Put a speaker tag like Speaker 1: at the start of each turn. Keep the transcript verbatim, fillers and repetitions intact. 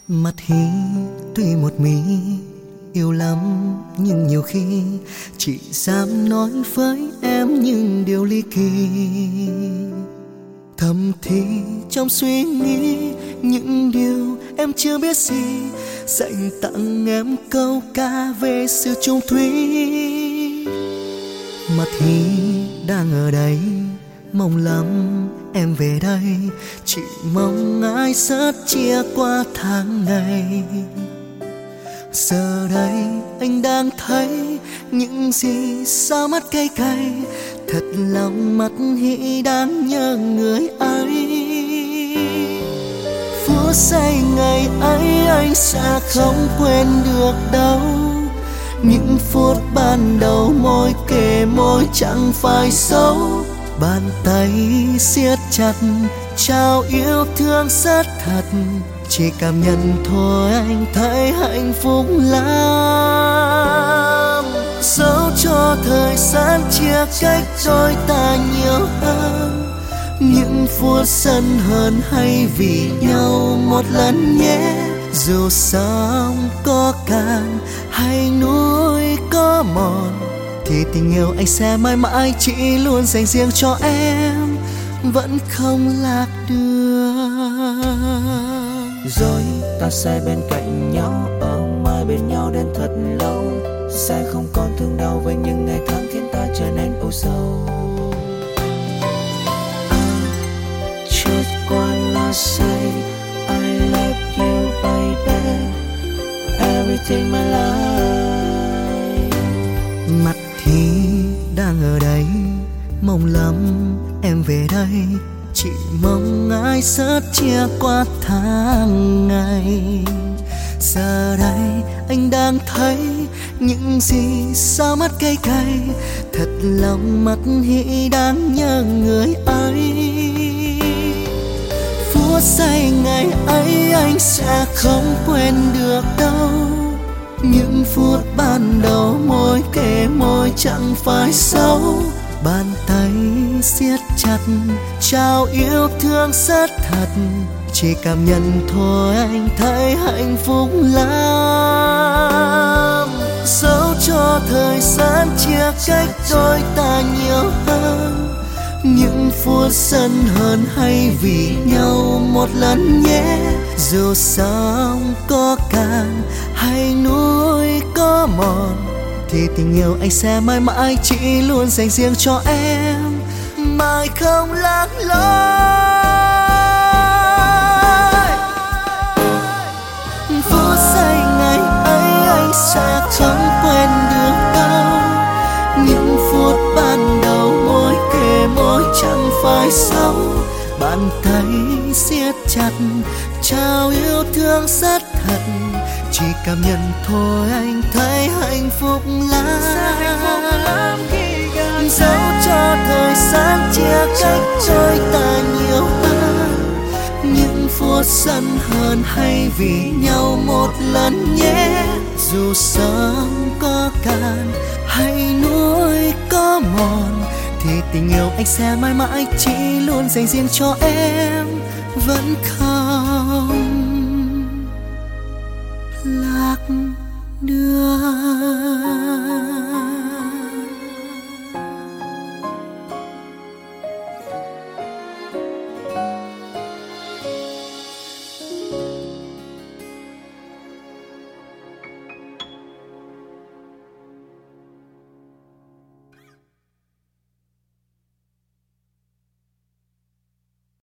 Speaker 1: Mặt hi tuy một mí yêu lắm, nhưng nhiều khi chỉ dám nói với em những điều ly kỳ. Thầm thì trong suy nghĩ những điều em chưa biết gì, dành tặng em câu ca về sự chung thủy. Mặt hi đang ở đây, mong lắm em về đây, chỉ mong ai sớt chia qua tháng ngày. Giờ đây anh đang thấy những gì sao mắt cay cay, thật lòng mắt hi đang nhớ người ấy. Phút giây ngày ấy anh sẽ không quên được đâu, những phút ban đầu môi kề môi chẳng phải xấu. Bàn tay siết chặt trao yêu thương rất thật, chỉ cảm nhận thôi anh thấy hạnh phúc lắm. Dẫu cho thời gian chia cách đôi ta nhiều hơn, những phút sân hờn hay vì nhau một lần nhé. Dù sóng có cạn hay núi có mòn, thì tình yêu anh sẽ mãi mãi chỉ luôn dành riêng cho em, vẫn không lạc đường.
Speaker 2: Rồi ta sẽ bên cạnh nhau, ở mãi bên nhau đến thật lâu, sẽ không còn thương đau với những ngày tháng khiến ta trở nên âu sầu. I just wanna say I love you baby, everything my life.
Speaker 1: Mặt thì đang ở đây, mong lắm em về đây, chỉ mong ai sớt chia qua tháng ngày. Giờ đây anh đang thấy những gì sao mắt cay cay, thật lòng mắt hi đang nhớ người ấy. Phút giây ngày ấy anh sẽ không quên được đâu, những phút ban đầu môi kề môi chẳng phải xấu. Bàn tay siết chặt trao yêu thương rất thật, chỉ cảm nhận thôi anh thấy hạnh phúc lắm. Dẫu cho thời gian chia cách đôi ta nhiều hơn, những phút sân hờn hay vì nhau một lần nhé. Dù sóng có cạn hay núi có mòn, thì tình yêu anh sẽ mãi mãi chỉ luôn dành riêng cho em, mãi không lạc lối. Phút giây ngày ấy anh sẽ không quên được đâu, những phút ban đầu môi kề môi chẳng phải xấu. Bàn tay siết chặt trao yêu thương rất thật, chỉ cảm nhận thôi anh thấy hạnh phúc lắm. Dẫu cho thời gian chia cách đôi ta nhiều hơn, những phút sân hờn hay vì nhau một lần nhé. Dù sóng có cạn hay núi có mòn, thì tình yêu anh sẽ mãi mãi chỉ luôn dành riêng cho em, vẫn không lạc đường.